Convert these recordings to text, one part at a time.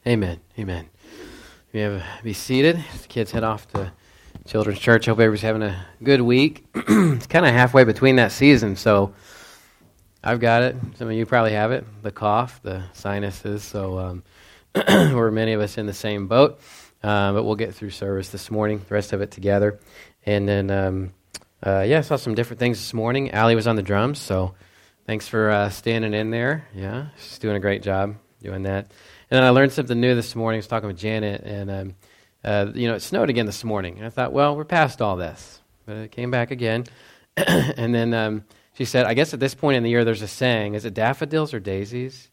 Amen. Amen. Be seated. The kids head off to Children's Church. Hope everybody's having a good week. It's kind of halfway between that season, so I've got it. Some of you probably have it. The cough, the sinuses. So we're many of us in the same boat. But we'll get through service this morning, the rest of it together. And then, I saw some different things this morning. Allie was on the drums, so thanks for standing in there. Yeah, she's doing a great job doing that. And then I learned something new this morning. I was talking with Janet, and it snowed again this morning. And I thought, well, we're past all this. But it came back again. And then she said, I guess at this point in the year there's a saying. Is it daffodils or daisies?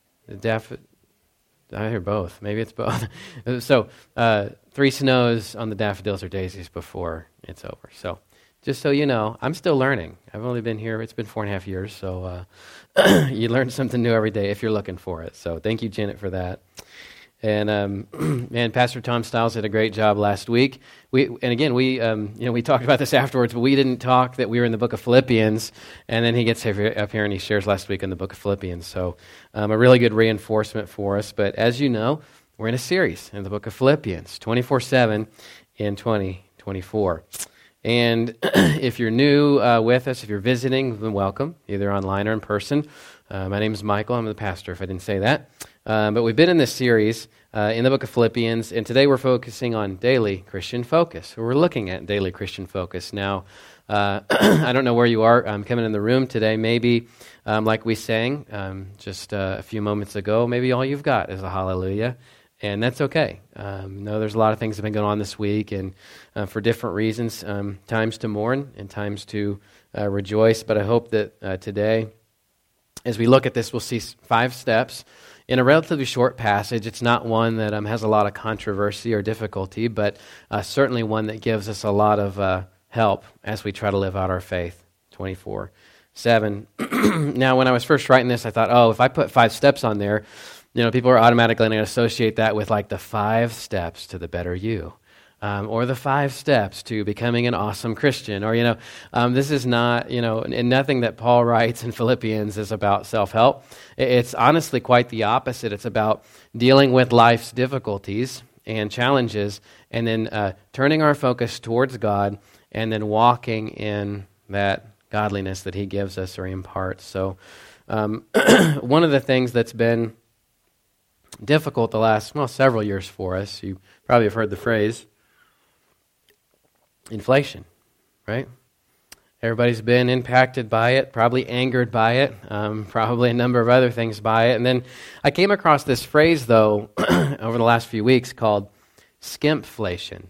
I hear both. Maybe it's both. So 3 snows on the daffodils or daisies before it's over. So just so you know, I'm still learning. I've only been here, it's been 4.5 years, so you learn something new every day if you're looking for it. So thank you, Janet, for that. And Pastor Tom Stiles did a great job last week. We talked about this afterwards, but we didn't talk that we were in the book of Philippians, and then he gets up here and he shares last week in the book of Philippians. So a really good reinforcement for us. But as you know, we're in a series in the book of Philippians, 24/7 in 2024. And if you're new with us, if you're visiting, then welcome, either online or in person. My name is Michael. I'm the pastor, if I didn't say that. But we've been in this series in the book of Philippians, and today we're focusing on daily Christian focus. We're looking at daily Christian focus. Now, I don't know where you are coming in the room today. Maybe, like we sang just a few moments ago, maybe all you've got is a hallelujah. And that's okay. There's a lot of things that have been going on this week, and for different reasons, times to mourn and times to rejoice. But I hope that today, as we look at this, we'll see 5 steps in a relatively short passage. It's not one that has a lot of controversy or difficulty, but certainly one that gives us a lot of help as we try to live out our faith 24/7. Now, when I was first writing this, I thought, if I put 5 steps on there, people are automatically going to associate that with like the 5 steps to the better you, or the 5 steps to becoming an awesome Christian, or, this is not, and nothing that Paul writes in Philippians is about self-help. It's honestly quite the opposite. It's about dealing with life's difficulties and challenges, and then turning our focus towards God, and then walking in that godliness that he gives us or imparts. So one of the things that's been difficult the last, several years for us, you probably have heard the phrase, inflation, right? Everybody's been impacted by it, probably angered by it, probably a number of other things by it. And then I came across this phrase, though, over the last few weeks called skimpflation.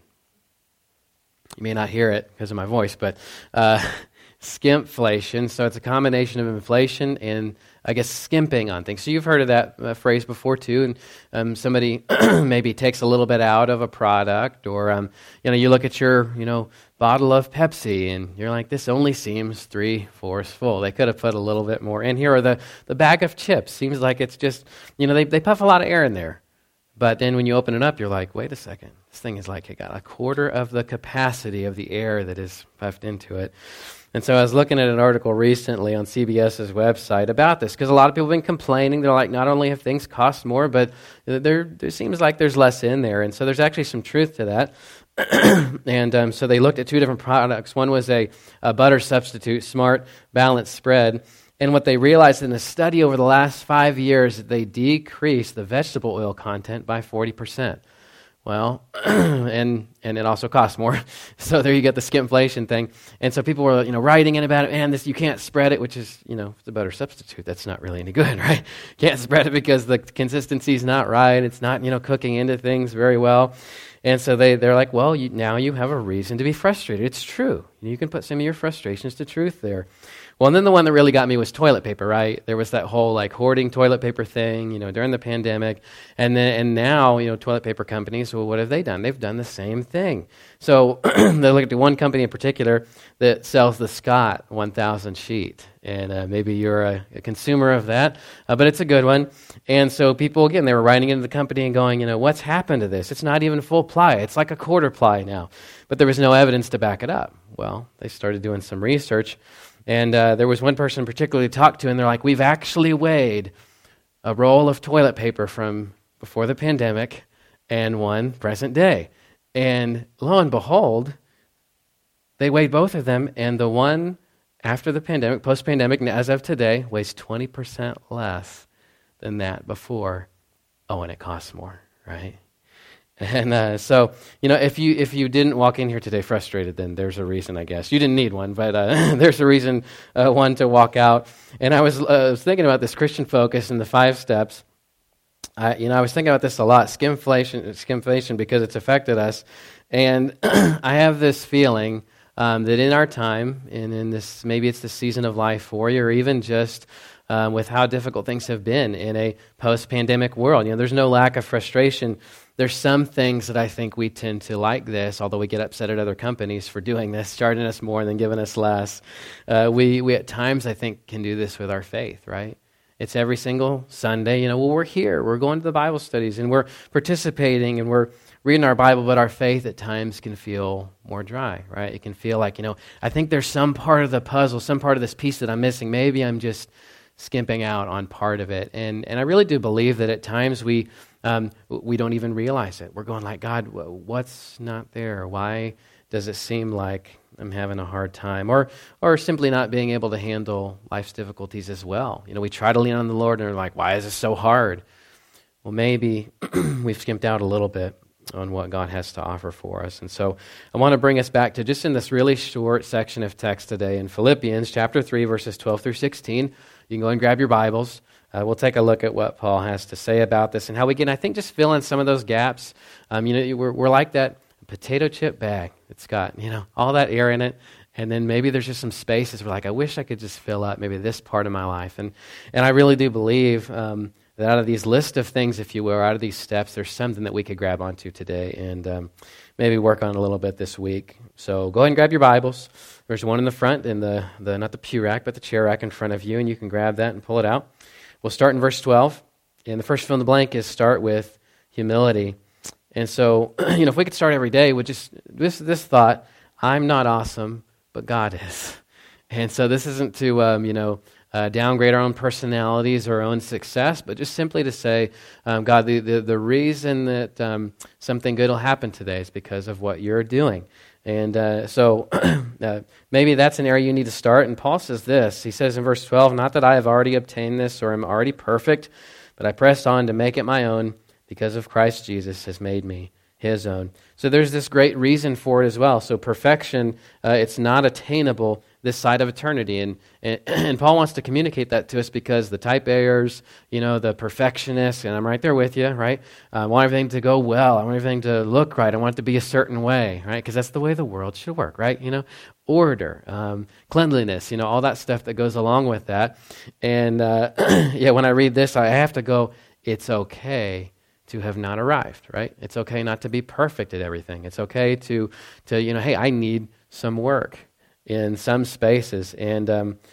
You may not hear it because of my voice, but skimpflation. So it's a combination of inflation and, I guess, skimping on things. So you've heard of that phrase before too, and somebody maybe takes a little bit out of a product, or you look at your bottle of Pepsi and you're like, this only seems 3/4 full. They could have put a little bit more in here. Or the bag of chips seems like it's just they puff a lot of air in there, but then when you open it up, you're like, wait a second, this thing is like it got 1/4 of the capacity of the air that is puffed into it. And so I was looking at an article recently on CBS's website about this, because a lot of people have been complaining. They're like, not only have things cost more, but there seems like there's less in there. And so there's actually some truth to that. And so they looked at 2 different products. One was a butter substitute, Smart Balanced Spread. And what they realized in a study over the last 5 years, that they decreased the vegetable oil content by 40%. Well, and it also costs more. So there you get the skimpflation thing. And so people were, writing in about it, man, this, you can't spread it, which is, it's a butter substitute. That's not really any good, right? Can't spread it because the consistency's not right. It's not, cooking into things very well. And so they're like, well, now you have a reason to be frustrated. It's true. You can put some of your frustrations to truth there. Well, and then the one that really got me was toilet paper, right? There was that whole hoarding toilet paper thing, during the pandemic. And now, toilet paper companies, well, what have they done? They've done the same thing. So they look at the one company in particular that sells the Scott 1000 sheet. And maybe you're a consumer of that, but it's a good one. And so people, again, they were writing into the company and going, what's happened to this? It's not even full ply. It's like 1/4 ply now. But there was no evidence to back it up. Well, they started doing some research. And there was one person particularly talked to, and they're like, we've actually weighed a roll of toilet paper from before the pandemic and one present day. And lo and behold, they weighed both of them, and the one after the pandemic, post-pandemic, as of today, weighs 20% less than that before. Oh, and it costs more, right? And so, if you didn't walk in here today frustrated, then there's a reason, I guess. You didn't need one, but there's a reason, one, to walk out. And I was thinking about this Christian focus and the 5 steps. I was thinking about this a lot, skimflation, because it's affected us. And I have this feeling that in our time, and in this, maybe it's the season of life for you, or even just with how difficult things have been in a post-pandemic world. There's no lack of frustration. There's some things that I think we tend to like this, although we get upset at other companies for doing this, charging us more and then giving us less. We at times, I think, can do this with our faith, right? It's every single Sunday. We're here. We're going to the Bible studies, and we're participating, and we're reading our Bible, but our faith at times can feel more dry, right? It can feel like, I think there's some part of the puzzle, some part of this piece that I'm missing. Maybe I'm just skimping out on part of it. And I really do believe that at times we don't even realize it. We're going like, God, what's not there? Why does it seem like I'm having a hard time? Or simply not being able to handle life's difficulties as well. We try to lean on the Lord and we're like, why is this so hard? Well, maybe we've skimped out a little bit on what God has to offer for us. And so I want to bring us back to just in this really short section of text today in Philippians chapter 3, verses 12 through 16. You can go and grab your Bibles. We'll take a look at what Paul has to say about this and how we can, I think, just fill in some of those gaps. We're like that potato chip bag. It's got, all that air in it. And then maybe there's just some spaces where like, I wish I could just fill up maybe this part of my life. And I really do believe that out of these list of things, if you will, or out of these steps, there's something that we could grab onto today and maybe work on a little bit this week. So go ahead and grab your Bibles. There's one in the front in the not the pew rack, but the chair rack in front of you, and you can grab that and pull it out. We'll start in verse 12. And the first fill in the blank is start with humility. And so, if we could start every day with just this thought, I'm not awesome, but God is. And so this isn't to, downgrade our own personalities or our own success, but just simply to say, God, the reason that something good will happen today is because of what you're doing. And so maybe that's an area you need to start. And Paul says this. He says in verse 12, not that I have already obtained this or am already perfect, but I press on to make it my own because of Christ Jesus has made me his own. So there's this great reason for it as well. So perfection, it's not attainable this side of eternity. And Paul wants to communicate that to us because the type A's, the perfectionists, and I'm right there with you, right? I want everything to go well. I want everything to look right. I want it to be a certain way, right? Because that's the way the world should work, right? Order, cleanliness, all that stuff that goes along with that. And when I read this, I have to go, it's okay to have not arrived, right? It's okay not to be perfect at everything. It's okay to hey, I need some work in some spaces. And,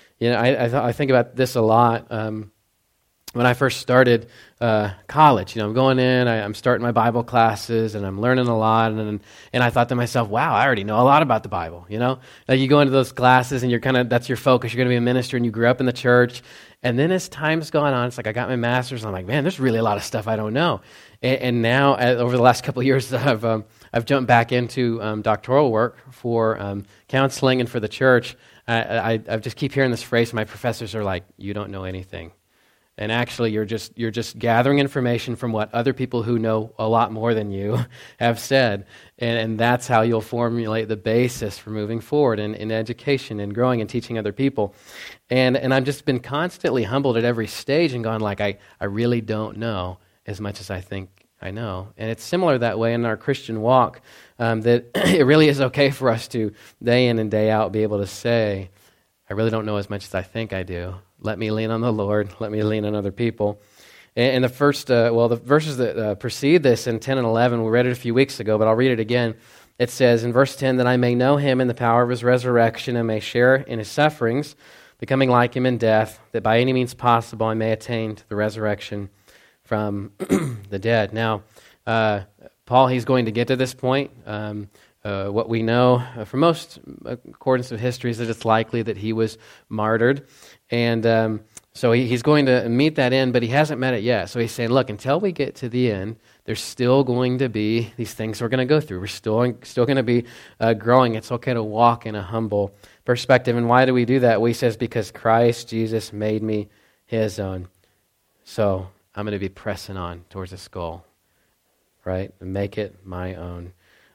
I think about this a lot. When I first started college, I'm going in, I'm starting my Bible classes, and I'm learning a lot, and I thought to myself, wow, I already know a lot about the Bible, Like you go into those classes, and that's your focus, you're going to be a minister, and you grew up in the church, and then as time's gone on, it's like I got my master's, and I'm like, man, there's really a lot of stuff I don't know. And now, over the last couple of years, I've jumped back into doctoral work for counseling and for the church. I just keep hearing this phrase. My professors are like, "You don't know anything," and actually, you're just gathering information from what other people who know a lot more than you have said, and that's how you'll formulate the basis for moving forward in education and growing and teaching other people. And I've just been constantly humbled at every stage and gone like, I really don't know as much as I think I know. And it's similar that way in our Christian walk, that it really is okay for us to, day in and day out, be able to say, I really don't know as much as I think I do. Let me lean on the Lord. Let me lean on other people. And the first, the verses that precede this in 10 and 11, we read it a few weeks ago, but I'll read it again. It says in verse 10, that I may know him in the power of his resurrection and may share in his sufferings, becoming like him in death, that by any means possible I may attain to the resurrection from the dead. Now, Paul, he's going to get to this point. What we know from most accordance of history is that it's likely that he was martyred. And So he's going to meet that end, but he hasn't met it yet. So he's saying, look, until we get to the end, there's still going to be these things we're going to go through. We're still going to be growing. It's okay to walk in a humble perspective. And why do we do that? Well, he says, because Christ Jesus made me his own. So I'm going to be pressing on towards this goal, right? And make it my own.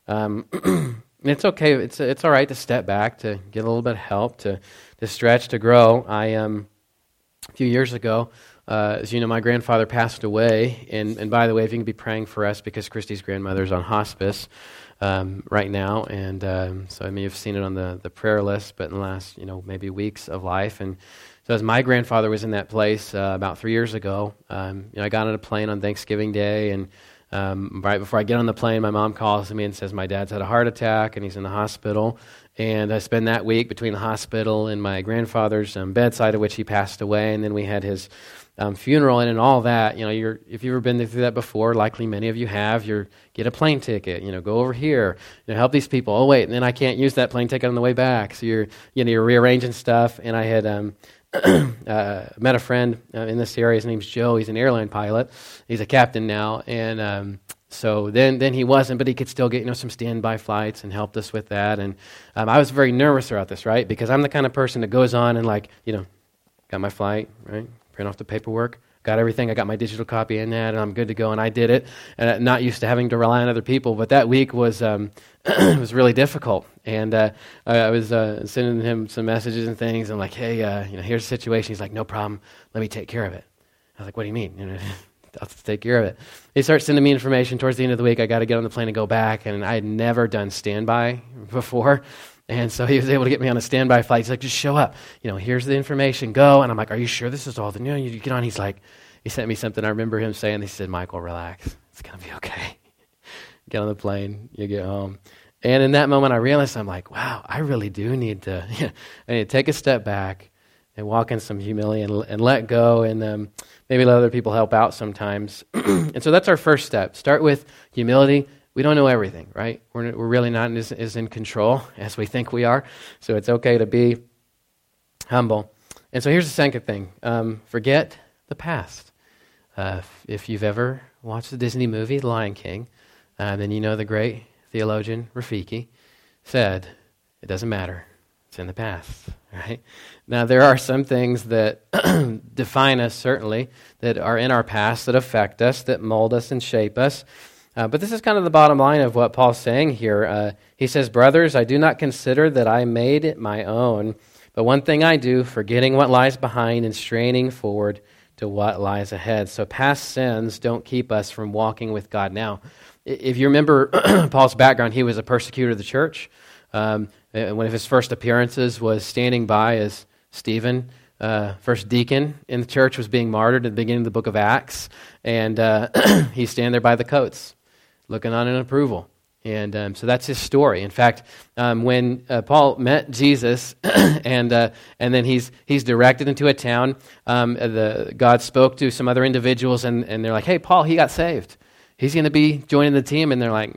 It's okay. It's all right to step back, to get a little bit of help, to stretch, to grow. A few years ago, as you know, my grandfather passed away. And by the way, if you can be praying for us, because Christy's grandmother's on hospice right now. And so I mean, you've seen it on the prayer list, but in the last, maybe weeks of life. And so as my grandfather was in that place about 3 years ago, I got on a plane on Thanksgiving Day, and right before I get on the plane, my mom calls me and says my dad's had a heart attack and he's in the hospital. And I spent that week between the hospital and my grandfather's bedside, at which he passed away. And then we had his funeral, and in all that, if you've ever been through that before, likely many of you have, get a plane ticket, go over here, help these people. Oh wait, and then I can't use that plane ticket on the way back. So you're rearranging stuff. And I had met a friend in this area. His name's Joe. He's an airline pilot. He's a captain now, and so then he wasn't, but he could still get some standby flights and helped us with that. And I was very nervous about this, right? Because I'm the kind of person that goes on and got my flight, right? Print off the paperwork, got everything. I got my digital copy in that, and I'm good to go. And I did it, and I'm not used to having to rely on other people. But that week was was really difficult. And I was sending him some messages and things. I'm like, hey, here's the situation. He's like, no problem. Let me take care of it. I was like, what do you mean? I'll take care of it. He starts sending me information towards the end of the week. I got to get on the plane and go back. And I had never done standby before. And so he was able to get me on a standby flight. He's like, just show up. Here's the information. Go. And I'm like, are you sure this is all? You get on. He's like, he sent me something. I remember him saying, he said, Michael, relax. It's going to be okay. Get on the plane. You get home. And in that moment, I realized, I'm like, wow, I really do need to, I need to take a step back and walk in some humility and let go, and maybe let other people help out sometimes. And so that's our first step. Start with humility. We don't know everything, right? We're really not as in control as we think we are. So it's okay to be humble. And so here's the second thing. Forget the past. If you've ever watched the Disney movie, The Lion King, then you know the great theologian Rafiki said, it doesn't matter. It's in the past, right? Now, there are some things that define us, certainly, that are in our past, that affect us, that mold us and shape us. But this is kind of the bottom line of what Paul's saying here. He says, brothers, I do not consider that I made it my own, but one thing I do, forgetting what lies behind and straining forward to what lies ahead. So past sins don't keep us from walking with God now. If you remember Paul's background, he was a persecutor of the church. One of his first appearances was standing by as Stephen, first deacon in the church, was being martyred at the beginning of the book of Acts. And he's standing there by the coats, looking on in approval. And so that's his story. In fact, when Paul met Jesus, and then he's directed into a town, God spoke to some other individuals, and they're like, hey, Paul, he got saved. He's going to be joining the team. And they're like,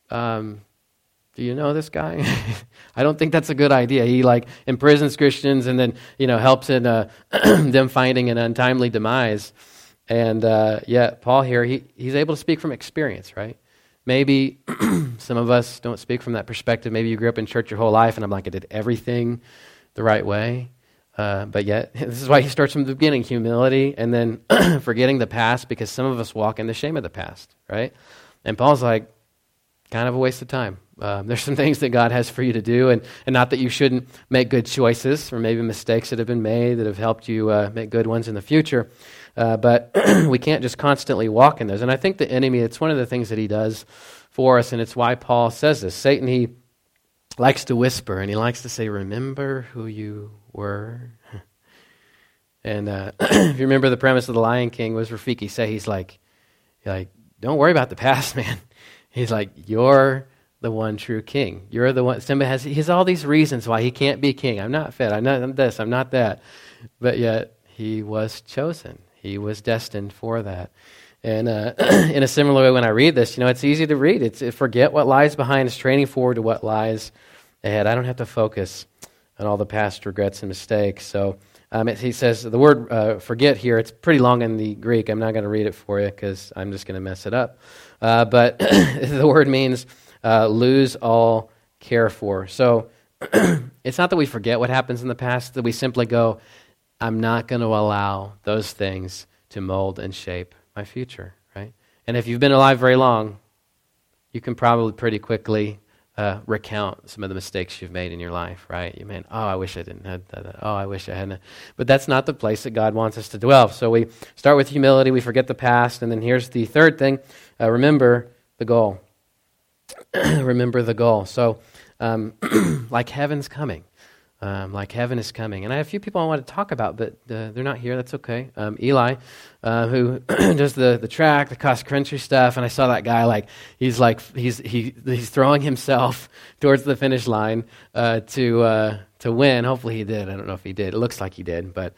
do you know this guy? I don't think that's a good idea. He imprisons Christians and then helps in them finding an untimely demise. And yet Paul here, he's able to speak from experience, right? Maybe some of us don't speak from that perspective. Maybe you grew up in church your whole life, and I'm like, I did everything the right way. But yet, this is why he starts from the beginning, humility, and then forgetting the past, because some of us walk in the shame of the past, right? And Paul's like, kind of a waste of time. There's some things that God has for you to do, and not that you shouldn't make good choices, or maybe mistakes that have been made that have helped you make good ones in the future. But we can't just constantly walk in those. And I think the enemy, it's one of the things that he does for us, and it's why Paul says this. Satan, he likes to whisper, and he likes to say, remember who you were. And if you remember the premise of The Lion King, was Rafiki say, he's like, don't worry about the past, man. He's like, you're the one true king. You're the one. Simba he has all these reasons why he can't be king. I'm not fit. I'm not this. I'm not that. But yet he was chosen. He was destined for that. And in a similar way, when I read this, it's easy to read. It's forget what lies behind. It's training forward to what lies ahead. I don't have to focus on all the past regrets and mistakes. So He says the word forget here, it's pretty long in the Greek. I'm not going to read it for you because I'm just going to mess it up. But the word means lose all care for. So it's not that we forget what happens in the past, that we simply go, I'm not going to allow those things to mold and shape my future, right? And if you've been alive very long, you can probably pretty quickly recount some of the mistakes you've made in your life, right? You mean, I wish I didn't have that. Oh, I wish I hadn't. But that's not the place that God wants us to dwell. So we start with humility, we forget the past, and then here's the third thing, remember the goal. Remember the goal. So like heaven's coming. Like heaven is coming. And I have a few people I want to talk about, but they're not here. That's okay. Eli, who does the track, the cross-country stuff, and I saw that guy he's throwing himself towards the finish line to win. Hopefully he did. I don't know if he did. It looks like he did. But,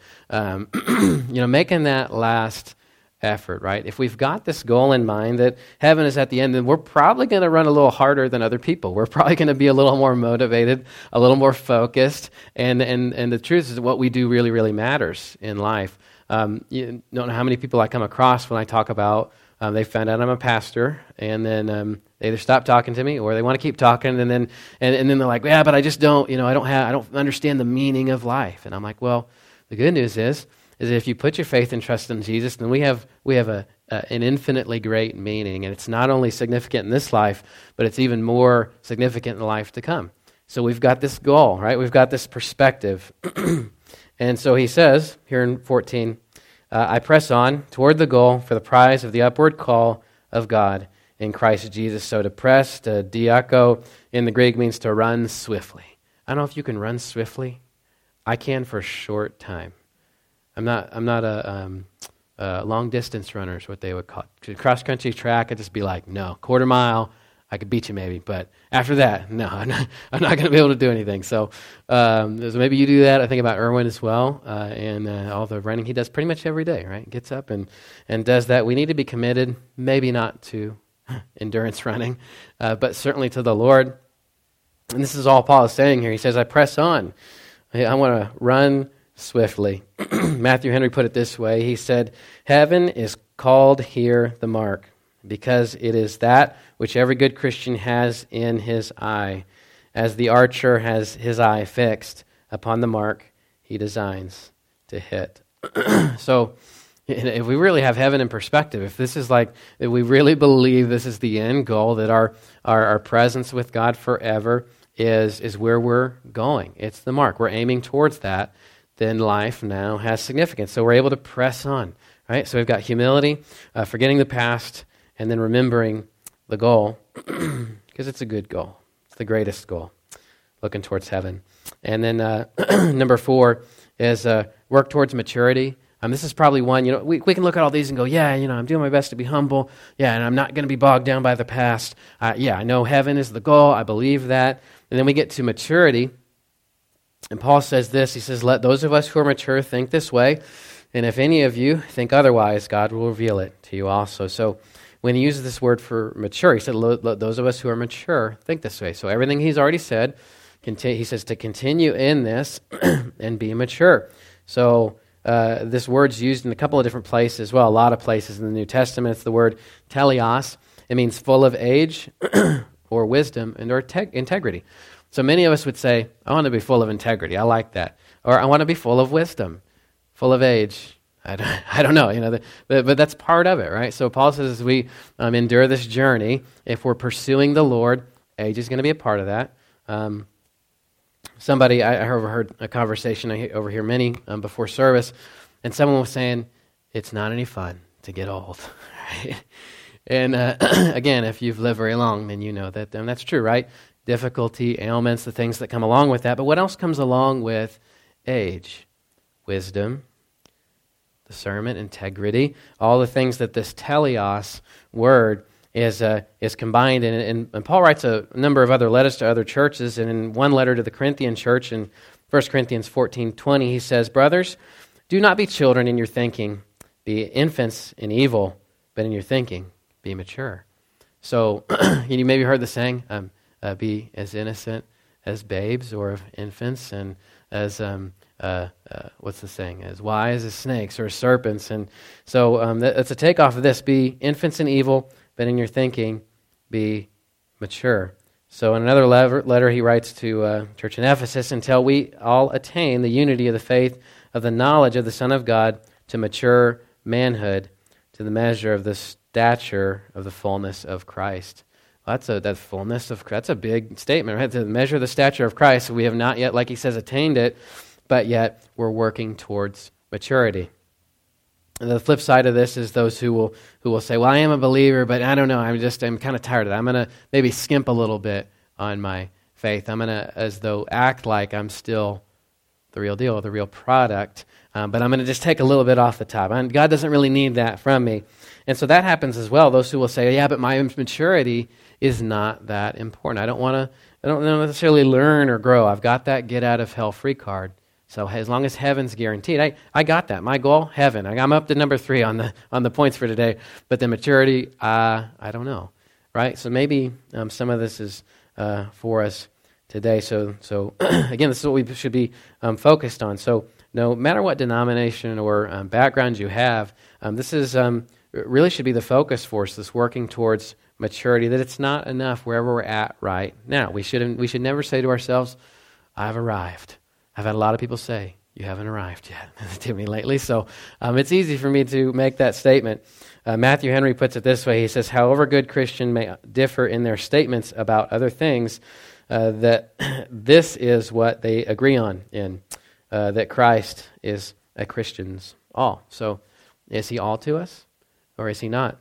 making that last effort, right? If we've got this goal in mind that heaven is at the end, then we're probably going to run a little harder than other people. We're probably going to be a little more motivated, a little more focused, and the truth is what we do really, really matters in life. You don't know how many people I come across when I talk about they found out I'm a pastor, and then they either stop talking to me or they want to keep talking, and then they're like, yeah, but I just don't, I don't understand the meaning of life. And I'm like, well, the good news is that if you put your faith and trust in Jesus, then we have an infinitely great meaning, and it's not only significant in this life, but it's even more significant in the life to come. So we've got this goal, right? We've got this perspective. And so he says here in 14, I press on toward the goal for the prize of the upward call of God in Christ Jesus. So to press, to diako in the Greek means to run swiftly. I don't know if you can run swiftly. I can for a short time. I'm not a long distance runner is what they would call it. Cross country track, I'd just be like, no, quarter mile, I could beat you maybe, but after that, no, I'm not going to be able to do anything. So maybe you do that. I think about Erwin as well, and all the running he does pretty much every day, right? Gets up and does that. We need to be committed, maybe not to endurance running, but certainly to the Lord. And this is all Paul is saying here. He says, I press on. I want to run swiftly. Matthew Henry put it this way. He said, heaven is called here the mark, because it is that which every good Christian has in his eye. As the archer has his eye fixed upon the mark he designs to hit. So if we really have heaven in perspective, if this is if we really believe this is the end goal, that our presence with God forever is where we're going. It's the mark. We're aiming towards that. Then life now has significance. So we're able to press on, right? So we've got humility, forgetting the past, and then remembering the goal, because it's a good goal. It's the greatest goal, looking towards heaven. And then number 4 is work towards maturity. This is probably one, we can look at all these and go, yeah, I'm doing my best to be humble. Yeah, and I'm not going to be bogged down by the past. Yeah, I know heaven is the goal. I believe that. And then we get to maturity. And Paul says this, he says, let those of us who are mature think this way, and if any of you think otherwise, God will reveal it to you also. So when he uses this word for mature, he said, let those of us who are mature think this way. So everything he's already said, he says to continue in this and be mature. So this word's used in a couple of different places, well, a lot of places in the New Testament. It's the word teleos. It means full of age or wisdom and or integrity. So many of us would say, I want to be full of integrity. I like that. Or I want to be full of wisdom, full of age. I don't know, but that's part of it, right? So Paul says as we endure this journey, if we're pursuing the Lord, age is going to be a part of that. Somebody, I overheard a conversation, I overhear many before service, and someone was saying, it's not any fun to get old, right? And again, if you've lived very long, then you know that, and that's true, right? Difficulty, ailments, the things that come along with that. But what else comes along with age? Wisdom, discernment, integrity, all the things that this teleos word is combined in. And Paul writes a number of other letters to other churches, and in one letter to the Corinthian church in 1 Corinthians 14:20, he says, brothers, do not be children in your thinking, be infants in evil, but in your thinking, be mature. So you maybe heard the saying, be as innocent as babes or infants, and as what's the saying? As wise as snakes or serpents. And so that's a takeoff of this: be infants in evil, but in your thinking, be mature. So in another letter he writes to church in Ephesus, until we all attain the unity of the faith of the knowledge of the Son of God, to mature manhood, to the measure of the stature of the fullness of Christ. Well, that's a big statement, right? To measure the stature of Christ. We have not yet, like he says, attained it, but yet we're working towards maturity. And the flip side of this is those who will say, well, I am a believer, but I don't know, I'm kind of tired of that. I'm going to maybe skimp a little bit on my faith. I'm going to, as though, act like I'm still the real deal, the real product, but I'm going to just take a little bit off the top. And God doesn't really need that from me. And so that happens as well. Those who will say, yeah, but my maturity is not that important. I don't necessarily learn or grow. I've got that get out of hell free card. So as long as heaven's guaranteed, I got that. My goal, heaven. I'm up to number 3 on the points for today. But the maturity, I don't know, right? So maybe some of this is for us today. So again, this is what we should be focused on. So no matter what denomination or background you have, this is really should be the focus for us. This working towards maturity. That it's not enough wherever we're at right now. We should never say to ourselves, "I've arrived." I've had a lot of people say, "You haven't arrived yet," to me lately. So it's easy for me to make that statement. Matthew Henry puts it this way. He says, however good Christians may differ in their statements about other things, that this is what they agree on in, that Christ is a Christian's all. So is he all to us or is he not?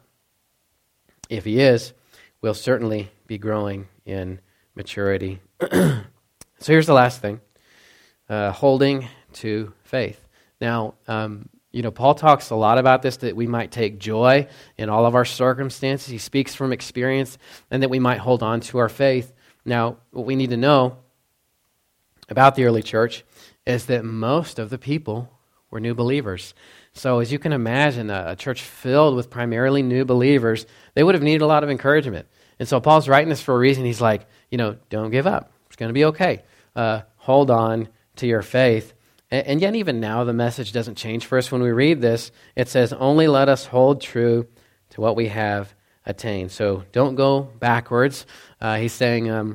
If he is, we'll certainly be growing in maturity. So here's the last thing. Holding to faith. Now, Paul talks a lot about this, that we might take joy in all of our circumstances. He speaks from experience, and that we might hold on to our faith. Now, what we need to know about the early church is that most of the people were new believers. So as you can imagine, a church filled with primarily new believers, they would have needed a lot of encouragement. And so Paul's writing this for a reason. He's like, don't give up. It's going to be okay. Hold on to your faith. And yet even now the message doesn't change for us. When we read this, it says, only let us hold true to what we have attained. So don't go backwards. He's saying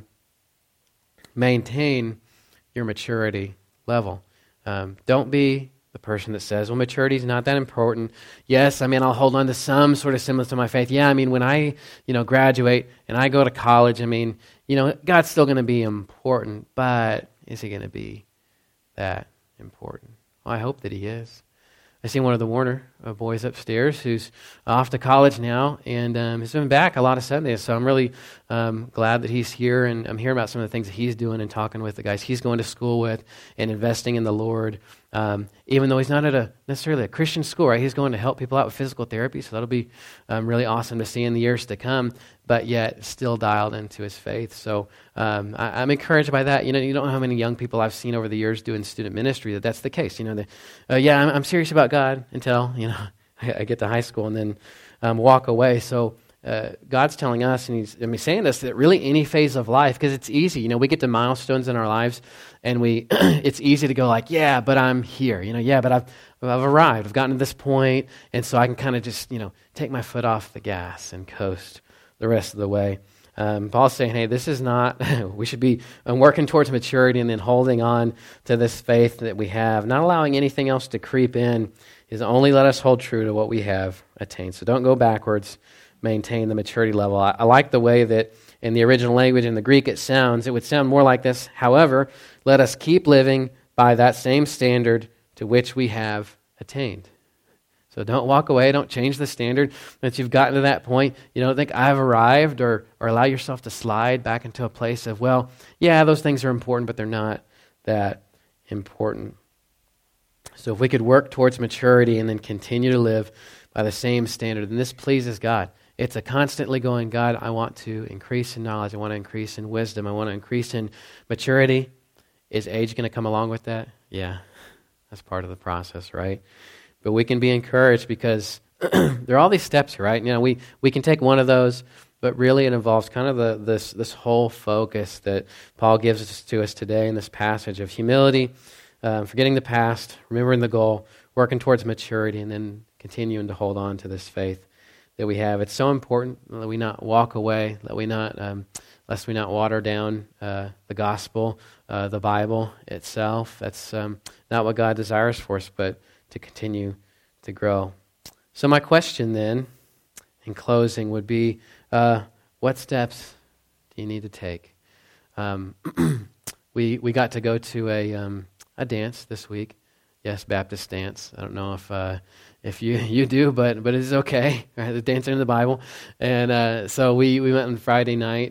maintain your maturity level. Don't be the person that says, well, maturity is not that important. Yes, I'll hold on to some sort of semblance of my faith. Yeah, when I, graduate and I go to college, God's still going to be important, but is he going to be that important? Well, I hope that he is. I see one of the Warner boys upstairs who's off to college now, and he's been back a lot of Sundays, so I'm really glad that he's here, and I'm hearing about some of the things that he's doing and talking with the guys he's going to school with and investing in the Lord, even though he's not at necessarily a Christian school, right? He's going to help people out with physical therapy, so that'll be really awesome to see in the years to come, but yet still dialed into his faith. So I'm encouraged by that. You don't know how many young people I've seen over the years doing student ministry that's the case. I'm serious about God until I get to high school and then walk away. So God's telling us, and he's saying this, that really any phase of life, because it's easy. We get to milestones in our lives, and it's easy to go like, yeah, but I'm here. But I've arrived. I've gotten to this point, and so I can kind of just take my foot off the gas and coast the rest of the way. Paul's saying, hey, this is not, we should be working towards maturity and then holding on to this faith that we have, not allowing anything else to creep in, is only let us hold true to what we have attained. So don't go backwards, maintain the maturity level. I like the way that in the original language, in the Greek, it would sound more like this. However, let us keep living by that same standard to which we have attained. So don't walk away. Don't change the standard that you've gotten to that point. You don't think I've arrived, or allow yourself to slide back into a place of, well, yeah, those things are important, but they're not that important. So if we could work towards maturity and then continue to live by the same standard, then this pleases God. It's a constantly going, God, I want to increase in knowledge. I want to increase in wisdom. I want to increase in maturity. Is age going to come along with that? Yeah, that's part of the process, right? But we can be encouraged because there are all these steps here, right? We can take one of those but really it involves kind of this whole focus that Paul gives to us today in this passage of humility, forgetting the past, remembering the goal, working towards maturity, and then continuing to hold on to this faith that we have. It's so important that we not walk away, that we not, lest we not water down the gospel, the Bible itself. That's not what God desires for us, but to continue to grow. So my question then, in closing, would be, what steps do you need to take? We got to go to a dance this week. Yes, Baptist dance. I don't know if you do, but it is okay. Right? The dancing in the Bible, and so we went on Friday night,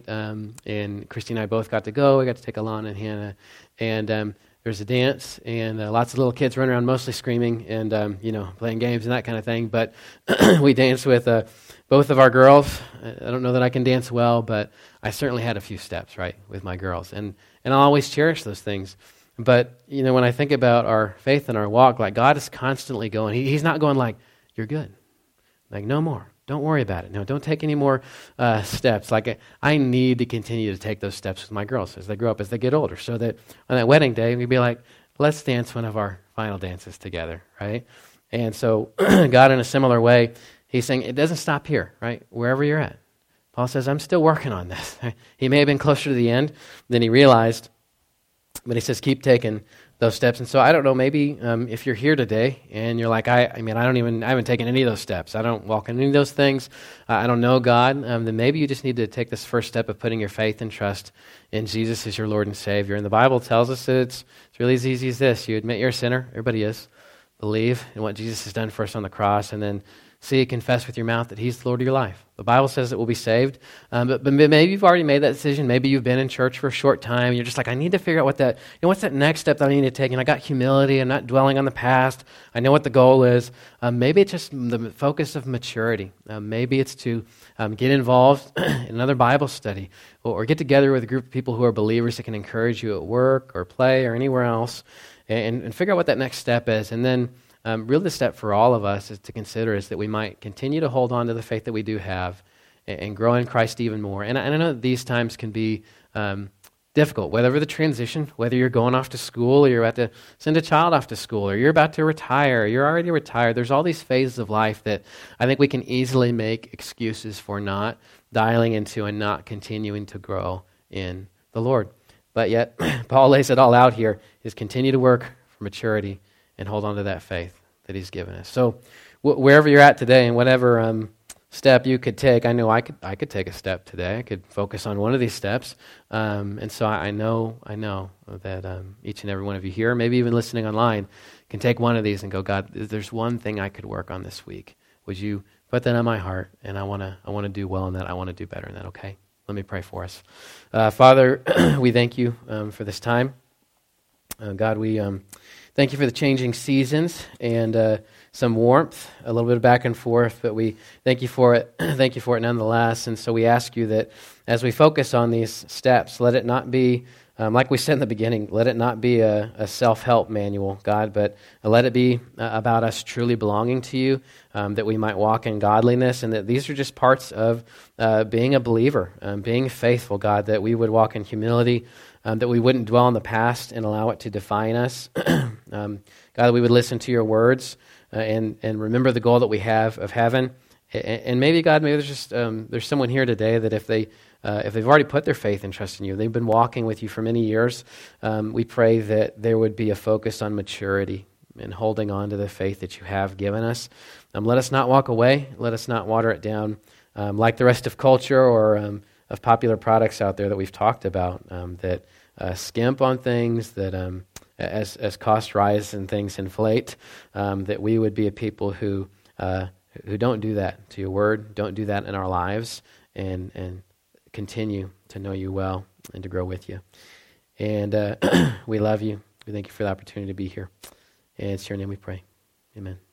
and Christy and I both got to go. We got to take Alana and Hannah, and there's a dance, and lots of little kids running around, mostly screaming and playing games and that kind of thing. But we danced with both of our girls. I don't know that I can dance well, but I certainly had a few steps right with my girls, and I'll always cherish those things. But, when I think about our faith and our walk, like God is constantly going. He's not going like, you're good. Like, no more. Don't worry about it. No, don't take any more steps. Like, I need to continue to take those steps with my girls as they grow up, as they get older, so that on that wedding day, we'd be like, let's dance one of our final dances together, right? And so God, in a similar way, he's saying, it doesn't stop here, right? Wherever you're at. Paul says, I'm still working on this. He may have been closer to the end than he realized, but he says, keep taking those steps. And so I don't know, maybe if you're here today and you're like, I haven't taken any of those steps. I don't walk in any of those things. I don't know God. Then maybe you just need to take this first step of putting your faith and trust in Jesus as your Lord and Savior. And the Bible tells us that it's really as easy as this. You admit you're a sinner. Everybody is. Believe in what Jesus has done for us on the cross, and then confess with your mouth that he's the Lord of your life. The Bible says that we'll be saved, but maybe you've already made that decision. Maybe you've been in church for a short time. You're just like, I need to figure out what's that next step that I need to take. And I got humility. I'm not dwelling on the past. I know what the goal is. Maybe it's just the focus of maturity. Maybe it's to get involved in another Bible study or get together with a group of people who are believers that can encourage you at work or play or anywhere else and figure out what that next step is. And then really the step for all of us is to consider is that we might continue to hold on to the faith that we do have and grow in Christ even more. And I know that these times can be difficult, whether the transition, whether you're going off to school or you're about to send a child off to school or you're about to retire, or you're already retired. There's all these phases of life that I think we can easily make excuses for not dialing into and not continuing to grow in the Lord. But yet, Paul lays it all out here, is continue to work for maturity and hold on to that faith that he's given us. So wherever you're at today and whatever step you could take, I know I could take a step today. I could focus on one of these steps. And so I know that each and every one of you here, maybe even listening online, can take one of these and go, God, there's one thing I could work on this week. Would you put that on my heart? And I want to do well in that. I want to do better in that, okay? Let me pray for us. Father, we thank you for this time. God, we thank you for the changing seasons and some warmth, a little bit of back and forth, but we thank you for it. Thank you for it nonetheless. And so we ask you that as we focus on these steps, let it not be, like we said in the beginning, let it not be a self-help manual, God, but let it be about us truly belonging to you, that we might walk in godliness, and that these are just parts of being a believer, being faithful, God, that we would walk in humility, that we wouldn't dwell on the past and allow it to define us. God, that we would listen to your words and remember the goal that we have of heaven. And maybe, God, maybe there's just there's someone here today that if they've already put their faith and trust in you, they've been walking with you for many years, we pray that there would be a focus on maturity and holding on to the faith that you have given us. Let us not walk away. Let us not water it down like the rest of culture or of popular products out there that we've talked about that skimp on things, that as costs rise and things inflate, that we would be a people who don't do that to your word, don't do that in our lives, and continue to know you well and to grow with you. And we love you. We thank you for the opportunity to be here. And it's your name we pray. Amen.